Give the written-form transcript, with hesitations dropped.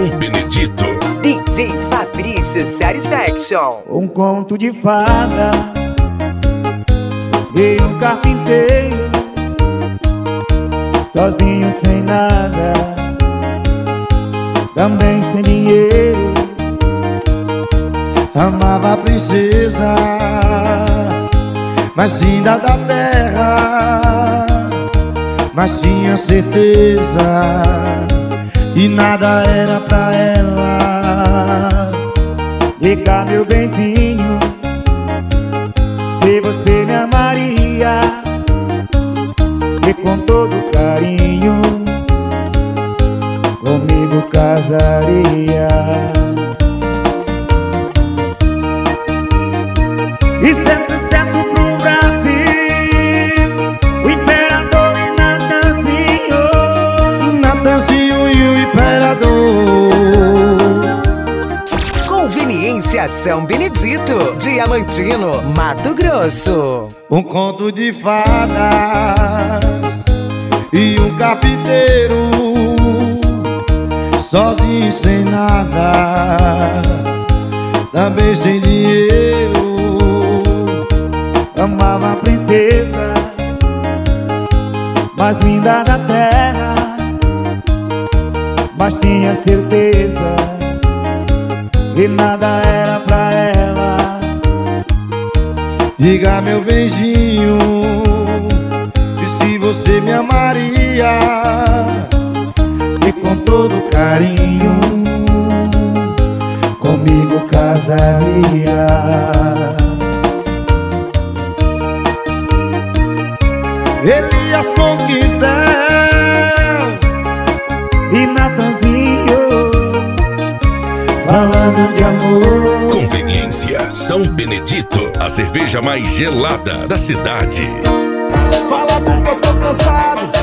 Benedito. DJ Fabrício Satisfaction. Um conto de fada, veio um carpinteiro, sozinho sem nada, também sem dinheiro. Amava a princesa mais linda da terra, mas tinha certeza que nada era pra ela. Vem cá, meu benzinho, se você me amaria, e com todo carinho comigo casaria. Isso é sucesso pro Brasil, o imperador e Natanzinho, Natanzinho e o imperador. Conveniência São Benedito, Diamantino, Mato Grosso. Um conto de fadas e um carpinteiro, sozinho sem nada, também sem dinheiro. Amava a princesa mais linda da terra, mas tinha certeza que nada era pra ela. Diga, meu beijinho, que se você me amaria, e com todo carinho comigo casaria. Elias Conquibel E Natanzinho, falando de amor. Conveniência São Benedito, a cerveja mais gelada da cidade. fala porque eu tô cansado.